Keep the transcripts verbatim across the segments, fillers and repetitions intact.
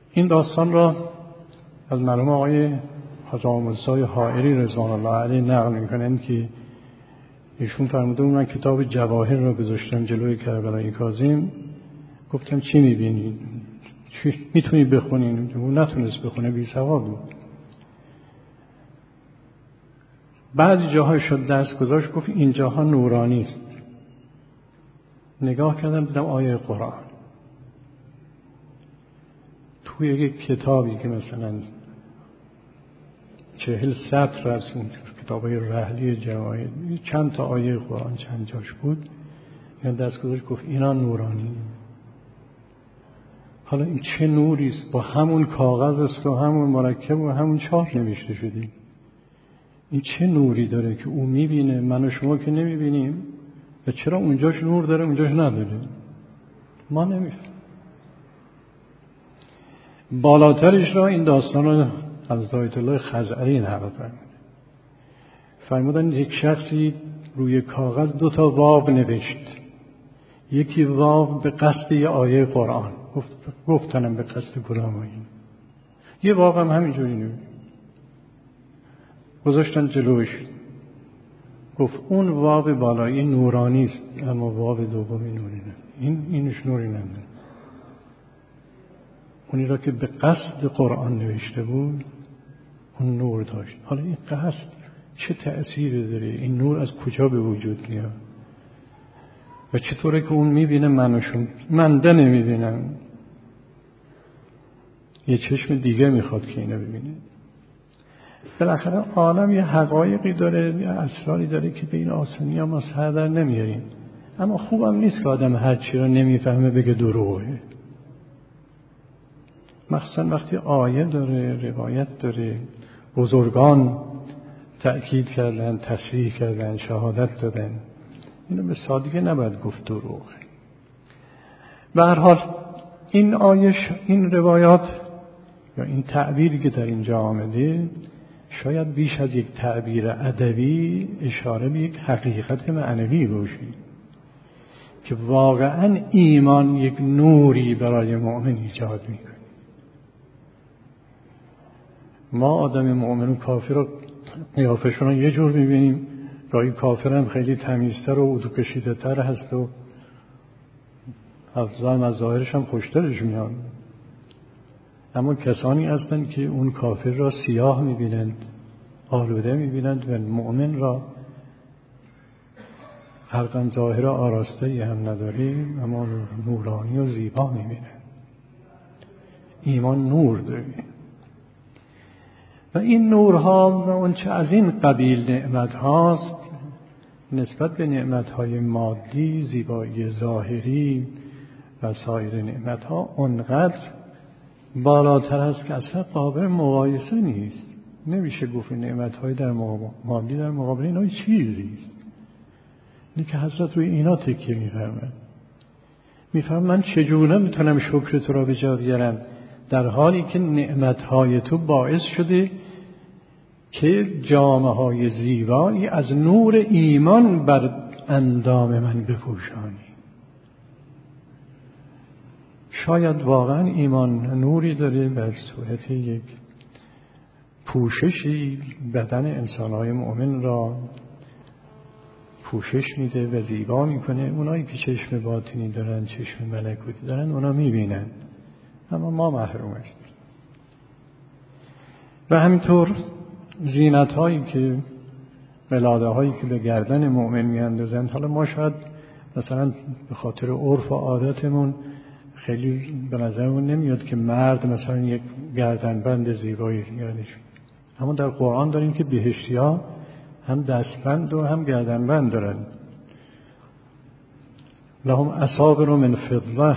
این داستان را از مرحوم آقای حاج آقا موسی حائری رضوان الله علیه نقل میکنند که ایشون فرموده من کتاب جواهر را گذاشتم جلوی کربلای کاظم، گفتم چی میبینید؟ چی میتونی بخونین؟ اون نتونست بخونه، بی سواد بود. بعضی جاها شد دست گذاشت گفت این جاها نورانی است. نگاه کردم دیدم آیه قرآن توی یک کتابی که مثلا چهل سطر از اون کتابای رحلی جواهر چند تا آیه قرآن چند جاش بود، این دست گذاشت گفت اینا نورانی. حالا این چه نوری است؟ با همون کاغذ است و همون مرکب و همون چاپ نوشته شده. این چه نوری داره که او میبینه من و شما که نمیبینیم؟ و چرا اونجاش نور داره اونجاش نداره؟ ما نمیفهمیم. بالاترش را این داستان رو از آیت الله خزعلی نقل فرمودن. فرمودن یک شخصی روی کاغذ دو تا واو نوشت، یکی واو به قصد یه آیه قرآن، گفت گفتنم به قصد کدام آیه، یه واو هم همینجوری نوشت، گذاشتن جلوش، گفت اون واو بالایی نورانی است اما واو دومی نوری نه، این اینش نوری نداره. اونی را که به قصد قرآن نوشته بود اون نور داشت. حالا این قصد چه تأثیری داره؟ این نور از کجا به وجود میاد و چطوره که اون میبینه منوشون منده نمیبینم، یه چشم دیگه میخواد که اینو ببینه. بالاخره عالم یه حقایقی داره، یه اسراری داره که به این آسانی هم ما سر در نمیاریم. اما خوبم نیست که آدم هر چی رو نمیفهمه بگه دروغه، مخصوصا وقتی آیه داره، روایت داره، بزرگان تأکید کردن، تصریح کردن، شهادت دادن، اینو به سادگی نباید گفت دروغه. به هر حال این آیه، این روایات یا این تعبیری که در اینجا آمده شاید بیش از یک تعبیر ادبی اشاره به یک حقیقت معنوی باشه که واقعا ایمان یک نوری برای مؤمن ایجاد میکنه. ما آدم مؤمن و کافر رو قیافشون رو یه جور میبینیم، گاهی کافر هم خیلی تمیزتر و ادو کشیده تر هست و افضل از ظاهرش هم خوشترش میاد، اما کسانی هستند که اون کافر را سیاه میبینند، آلوده میبینند و مؤمن را خلقاً ظاهر آراسته‌ای هم نداریم اما نورانی و زیبا میبینند. ایمان نور داره و این نورها و اون چه از این قبیل نعمت هاست نسبت به نعمت های مادی، زیبایی ظاهری و سایر نعمت ها اونقدر بالاتر است که اصلا قابل مقایسه نیست. نمیشه گفت نعمت های در مادی در مقابل اینا چیزی است. اینه که حضرت روی اینا تکیه میفرمند، میفرمند من چجوره میتونم شکر تو را به جا بیارم در حالی که نعمتهای تو باعث شده که جامه های زیبایی از نور ایمان بر اندام من بپوشانی. شاید واقعا ایمان نوری داره بر صورت یک پوششی بدن انسانهای مؤمن را پوشش میده و زیبا میکنه. اونایی که چشم باطنی دارن، چشم ملکوتی دارن، اونا میبینن اما ما محروم هستیم. و همینطور زینت هایی که قلاده هایی که به گردن مؤمن میاندازند، حالا ما شاید مثلا به خاطر عرف و عادتمون خیلی به نظرمون نمیاد که مرد مثلا یک گردنبند زیبایی گردش، اما در قرآن داریم که بهشتی ها هم دستبند و هم گردنبند دارن. لهم اصابر من فضة،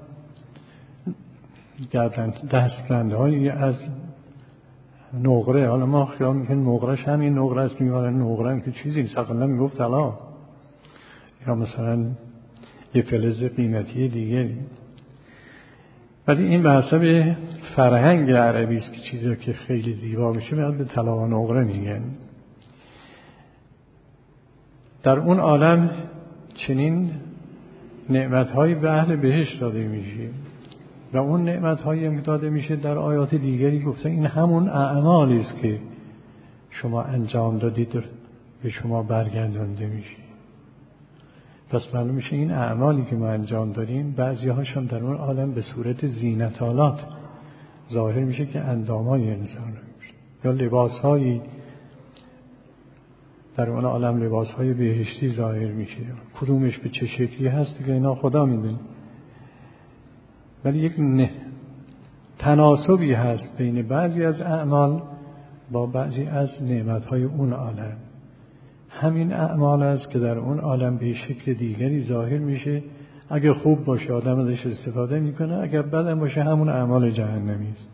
گردن دستبندهایی از نقره. حالا ما خیال میکنیم نقرهش همین نقره است، میگن نقره هم که چیزی نیست، اقلا میگفت طلا یا مثلا یه فلز قیمتی دیگه. ولی این به حسب فرهنگ عربی است که چیزی که خیلی زیبا میشه میاد به طلا و نقره میگن. در اون عالم چنین نعمت‌هایی به اهل بهشت داده میشه و اون نعمت‌هایی که داده میشه در آیات دیگری گفته این همون اعمالی است که شما انجام دادید به شما برگردانده میشه. پس معلوم میشه این اعمالی که ما انجام دادیم بعضی هاش هم در اون عالم به صورت زینت‌آلات ظاهر میشه که اندامای انسان میشه، یا لباس‌هایی در اون عالم لباس‌های بهشتی ظاهر میشه. کدومش به چه شکلی هست دیگه اینا خدا میدونه، ولی یک نه تناسبی هست بین بعضی از اعمال با بعضی از نعمت‌های اون عالم. همین اعمال است که در اون عالم به شکل دیگری ظاهر میشه. اگه خوب باشه آدم ازش استفاده میکنه، اگر بد باشه همون اعمال جهنمی است.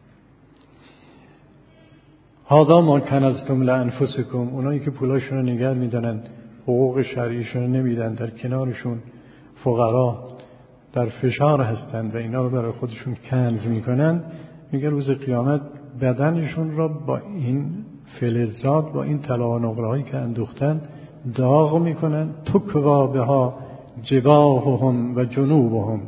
هذا ما کنزتم لانفسکم، اونایی که پولاشون رو نگه میدارن، حقوق شرعیشون رو نمیدن، در کنارشون فقرا در فشار هستند و اینا رو برای خودشون کنز میکنن، میگه روز قیامت بدنشون را با این فلزات، با این طلا و نقره هایی که اندوختن داغ میکنن. تکوا بها جباههم و جنوبهم،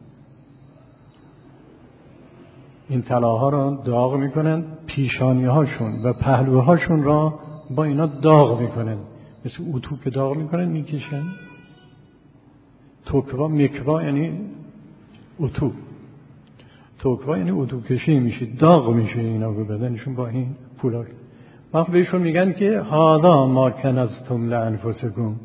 این طلاها را داغ میکنن، پیشانی هاشون و پهلوهاشون را با اینا داغ میکنن، مثل اتو که داغ میکنن میکشن. توکوا مکوا یعنی اتو، توکوا یعنی اتو کشی میشه، داغ میشه اینا به بدنشون با این پولا. وقت بهشون میگن که هذا ما کنزتم لانفسکم،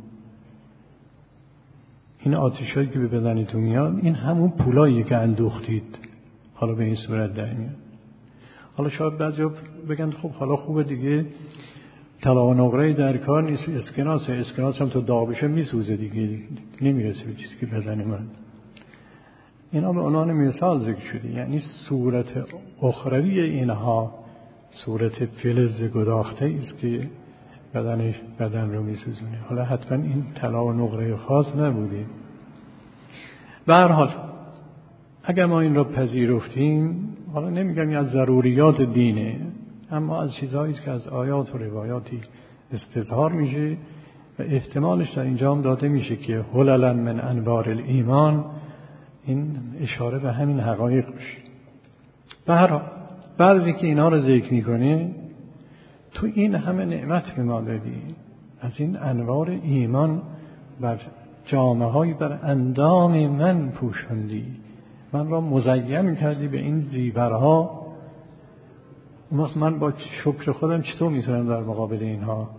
این آتشایی که به بدنتون میاد این همون پولایی که اندوختید، حالا به این صورت در میاد. حالا شاید بعضیا بگن خب حالا خوبه دیگه، طلا و نقره در کار نیست، اسکناس اسکناس هم تو داغ بشه میسوزه دیگه، نمیرسه به چیزی که بدن من. اینا به عنوان مثال ذکر شده، یعنی صورت اخروی اینها صورت فلز گداخته است که بدنش بدن رو میسوزونه. حالا حتما این طلا و نقره خاص نبوده. به هر حال اگر ما این را پذیرفتیم، حالا نمیگم از ضروریات دینه، اما از چیزهایی که از آیات و روایاتی استظهار میشه و احتمالش در اینجا هم داده میشه که حللا من انوار الایمان، این اشاره به همین حقایق میشه. به هر حال بعضی که اینا رو ذکر میکنه، تو این همه نعمت به ما دادی، از این انوار ایمان بر جامه های بر اندام من پوشوندی، من را مزین کردی به این زیورها. اون وقت من با شکر خودم چطور میتونم در مقابل اینها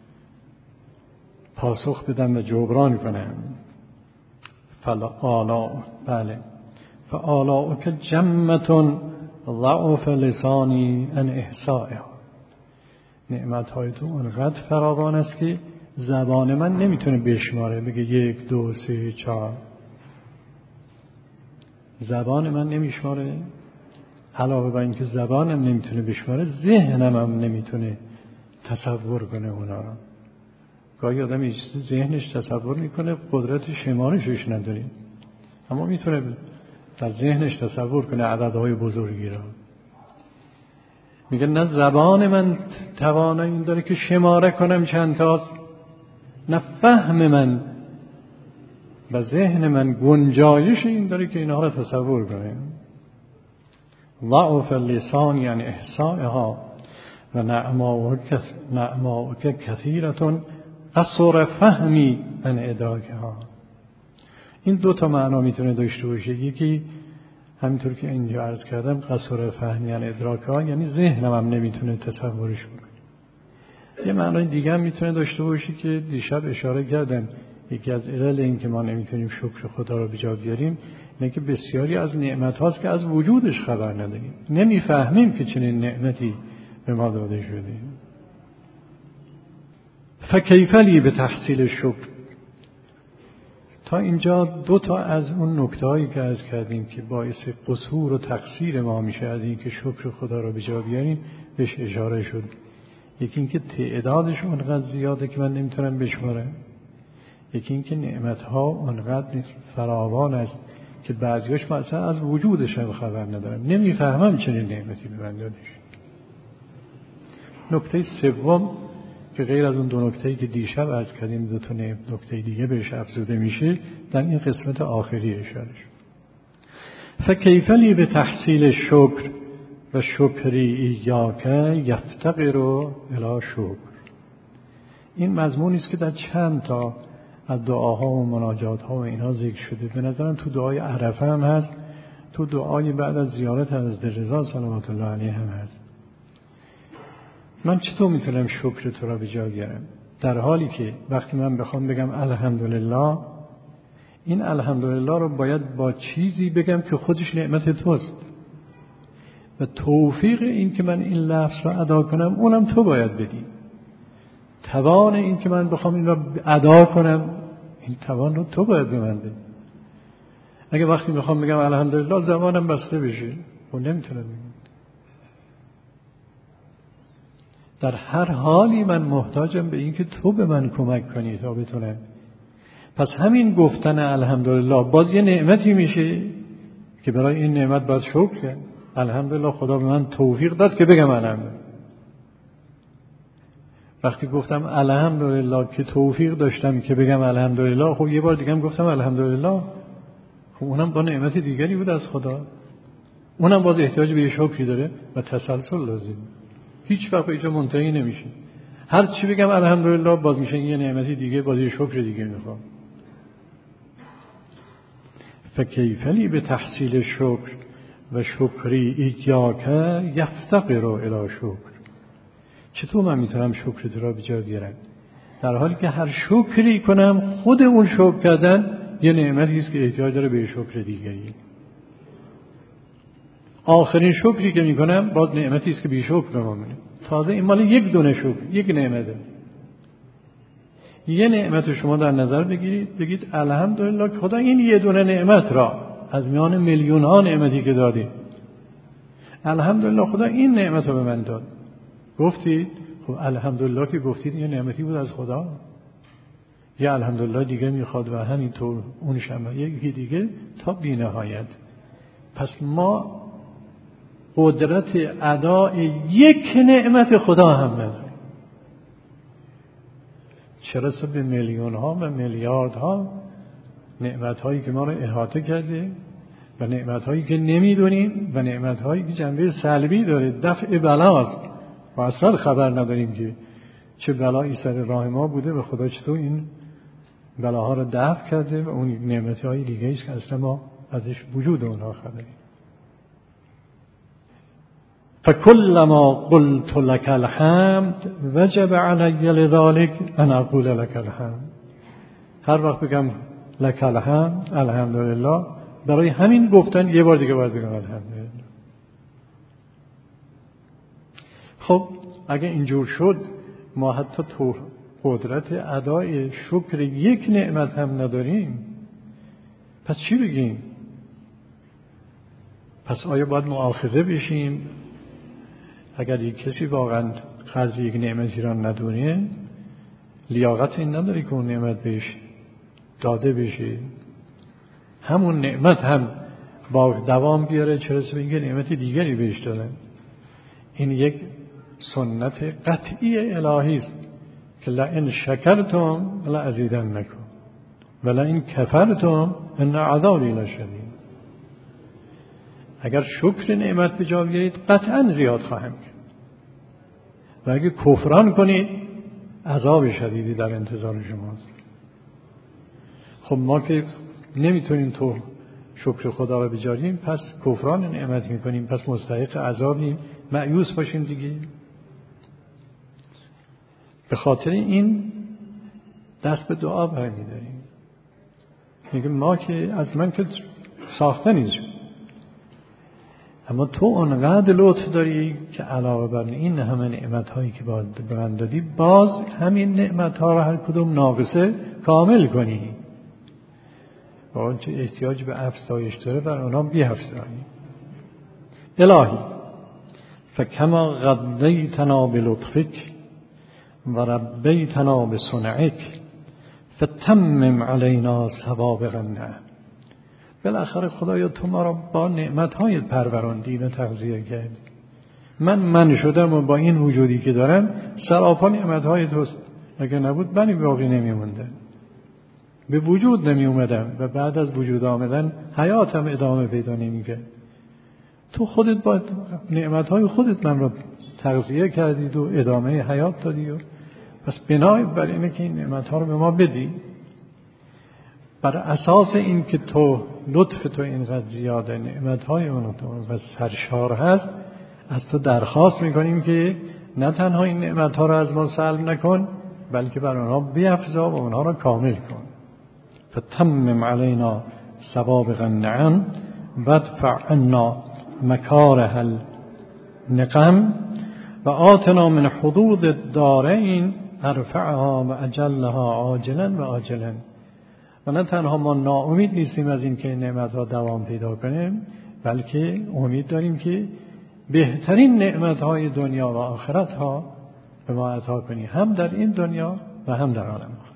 پاسخ بدم و جبران کنم؟ فآلا بله فآلا که جمتون ضعف لسانی ان احصائها، نعمتهای تو انقدر فراوان است که زبان من نمیتونه بشماره، بگه یک دو سه چهار، زبان من نمیشماره. علاوه بر اینکه زبانم نمیتونه بشماره، ذهنم هم نمیتونه تصور کنه اونا رو. گاهی آدم ذهنش تصور میکنه، قدرت شمارشش نداره، اما میتونه در ذهنش تصور کنه عددهای بزرگی را. میگه نه زبان من توانایی این داره که شماره کنم چند تاست، نه فهم من و ذهن من گنجایش این داره که اینها را تصور کنه. ضعف اللسان یعنی احصائها و نعماؤک کثیرتون قصر فهمی من ادراکها. این دو تا معنا میتونه داشته باشه. یکی همینطور که اینجا عرض کردم قصر فهمی یعنی ادراکها، یعنی ذهنم هم نمیتونه تصورش کنه. یه معنای دیگه هم میتونه داشته باشه که دیشب اشاره کردم، یکی از علل این که ما نمیتونیم شکر خدا رو به جا بیاریم اینه که بسیاری از نعمت هاست که از وجودش خبر نداریم، نمیفهمیم که چنین نعمتی به ما داده شده. فکیف لی به تحصیل شکر. تا اینجا دو تا از اون نکته‌هایی که عرض کردیم که باعث قصور و تقصیر ما میشه از این که شکر خدا رو به جا بیاریم بهش اشاره شد. یکی این که تعدادش اونقدر زیاده که من نمیتونم بشمارم، یکی این که نعمت‌ها اونقدر فراوان است که بعضیاش مثلا از وجودش هم خبر ندارم، نمیفهمم چنین نعمتی به من داده شد. نکته سوم که غیر از اون دو نکته‌ای که دیشب عرض کردیم، دو تا نکته دیگه بهش افزوده میشه در این قسمت آخری اشاره شد. فکیف لی به تحصیل شکر و شکری ایاک یفتقر الی شکر. این مضمونی است که در چند تا از دعاها و مناجاتها و اینها ذکر شده. به نظرم تو دعای عرفه هم هست، تو دعای بعد از زیارت حضرت رضا صلوات الله علیه هم هست. من چطور میتونم شکر تو را به جا بیارم در حالی که وقتی من بخوام بگم الحمدلله، این الحمدلله رو باید با چیزی بگم که خودش نعمت توست و توفیق این که من این لفظ رو ادا کنم اونم تو باید بدی. توان این که من بخوام این رو ادا کنم این توان رو تو باید به من بدی. اگه وقتی میخوام بگم الحمدلله زبانم بسته بشه و نمیتونم بگم. در هر حالی من محتاجم به این که تو به من کمک کنی تا بتونم. پس همین گفتن الحمدلله باز یه نعمتی میشه که برای این نعمت باید شکر کنم. الحمدلله خدا به من توفیق داد که بگم الحمدلله. وقتی گفتم الحمدلله که توفیق داشتم که بگم الحمدلله، خب یه بار دیگه هم گفتم الحمدلله، خب اونم با نعمت دیگری بود از خدا، اونم باز احتیاج به شکری داره و تسلسل لازم. هیچ وقت اینجا منتهی نمیشه. هر چی بگم الحمدلله باز میشه یه نعمتی دیگه، باز یه شکر دیگه میخوام. فکیف لی به تحصیل شکر و شکری ایاک یفتقر الی شکر. چطور من میتونم شکر تو را به جا بیارم در حالی که هر شکری کنم خود اون شکر کردن یه نعمتی است که احتیاج داره به شکر دیگری. آخرین شکری که میکنم باز نعمتی است که بی شکر بمونه. تازه این مال یک دونه شکر، یک نعمته. یه نعمت شما در نظر بگیرید، بگید الحمدلله که خدا این یه دونه نعمت را از میان میلیون ها نعمتی که دادی، الحمدلله خدا این نعمت رو به من داد. گفتید خب الحمدلله که گفتید یه نعمتی بود از خدا. یه الحمدلله دیگه میخواد و همینطور اونش هم یکی دیگه تا بی نهایت. پس ما قدرت ادای یک نعمت خدا هم نداریم، چرا به میلیون ها و میلیارد ها نعمت هایی که ما رو احاطه کرده و نعمت هایی که نمیدونیم و نعمت هایی که جنبه سلبی داره، دفع بلاست و اصلا خبر نداریم که چه بلایی سر راه ما بوده و خدا چطور این بلاها رو دفع کرده و اون نعمت های دیگه ایست که اصلا ما ازش وجود اونها خبریم. فکلما قلت لك الحمد وجب علی لذلك ان اقول لك الحمد. هر وقت بگم لك الحمد الحمدلله، برای همین گفتن یه بار دیگه باید بگم الحمدلله. خب اگه اینجور شد ما حتی تو قدرت ادای شکر یک نعمت هم نداریم، پس چی بگیم؟ پس آیا باید مؤاخذه بشیم اگر یک کسی واقعا قدر یک نعمتی را ندونه، لیاقت این نداره که اون نعمت بهش داده بشه، همون نعمت هم با دوام بیاره، چرا به اینکه نعمت دیگری بهش دادن؟ این یک سنت قطعی الهی است که لئن شکرتم لازیدنکم ولئن کفرتم ان عذابی لشدید. اگر شکر نعمت به جا بیارید قطعا زیاد خواهم کرد و اگه کفران کنید عذاب شدیدی در انتظار شماست. خب ما که نمیتونیم تو شکر خدا رو بجاریم، پس کفران نعمت میکنیم، پس مستحق عذابیم، مایوس باشیم دیگه. به خاطر این دست به دعا برمی‌داریم، میگه ما که از من که ساخته نیست، اما تو اونقدر لطف داری که علاوه بر این همه نعمت‌هایی که به من دادی، باز همین نعمت‌ها رو هر کدوم ناقصه کامل کنی و آنچه احتیاج به افزایش داره بر اونها بیفزایی. الهی فکما غدیتنا بلطفک و ربیتنا بصنعک فتمم علینا سوابق النعم. بالاخره خدایا تو ما را با نعمت‌های پروراندی و تغذیه کردی. من من شدم و با این وجودی که دارم سراپا نعمت‌های توست. اگه نبود بنی باقی نمی‌مونده. به وجود نمی اومدم و بعد از وجود آمدن حیاتم ادامه پیدا نمی‌کرد. تو خودت با نعمت‌های خودت من رو تغذیه کردید و ادامه حیات دادی و پس بنای بر اینه که این نعمت‌ها رو به ما بدی. بر اساس این که تو لطف تو اینقدر زیاده، نعمت‌های اون و سرشار هست، از تو درخواست می‌کنیم که نه تنها این نعمت‌ها رو از ما سلب نکن، بلکه بر اونها بیفزا و اونها رو کامل کن. فتمم علینا سوابق النعم وادفع عنا مکاره النقم و آتنا من حدود الدارین ارفعها و اجلها عاجلا و آجلا. و نه تنها ما ناامید نیستیم از این که نعمت‌ها دوام پیدا کنیم، بلکه امید داریم که بهترین نعمت‌های دنیا و آخرت‌ها به ما عطا کنی، هم در این دنیا و هم در عالم آخر.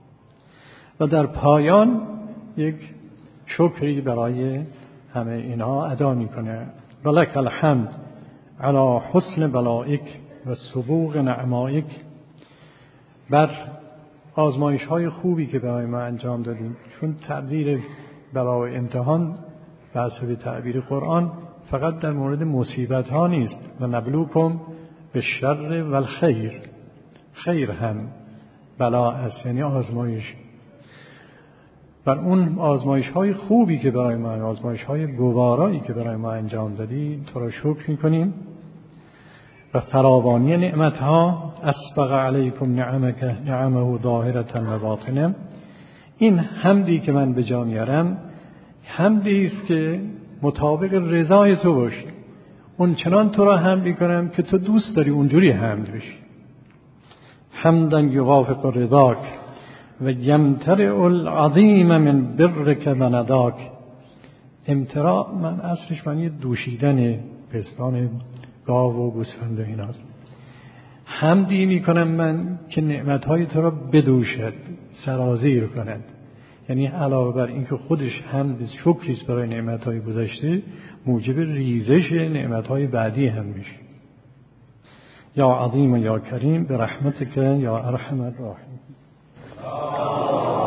و در پایان یک شکری برای همه اینها ادا میکنه. ولک الحمد علی حسن بلائک و سبوغ نعمائک، بر آزمایش های خوبی که برای ما انجام دادیم. چون تعبیر بلا و امتحان به حسب تعبیر قرآن فقط در مورد مصیبت ها نیست. و نبلوکم به شر و الخیر، خیر هم بلا است، یعنی آزمایش. بر اون آزمایش های خوبی که برای ما، آزمایش های گوارایی که برای ما انجام دادی، تو را شکر میکنیم. و فراوانی نعمت ها، اسبغ علیکم نعمک نعمه ظاهرة و باطنه، این حمدی که من به جا میارم حمدی است که مطابق رضای تو باشه. اون چنان تو را حمد میکنم که تو دوست داری اونجوری حمد بشی. حمدا یوافق رضاک و یمترع العظیم من برک و نداک. امتراع من اصلش معنی دوشیدن پستان گاو و گوسفند و ایناست. حمدی میکنم من که نعمتهای تو را بدوشد، سرازیر کند. یعنی علاوه بر اینکه خودش حمد شکریست برای نعمتهای گذشته، موجب ریزش نعمتهای بعدی هم میشه. یا عظیم و یا کریم برحمتک یا ارحم الراحمین.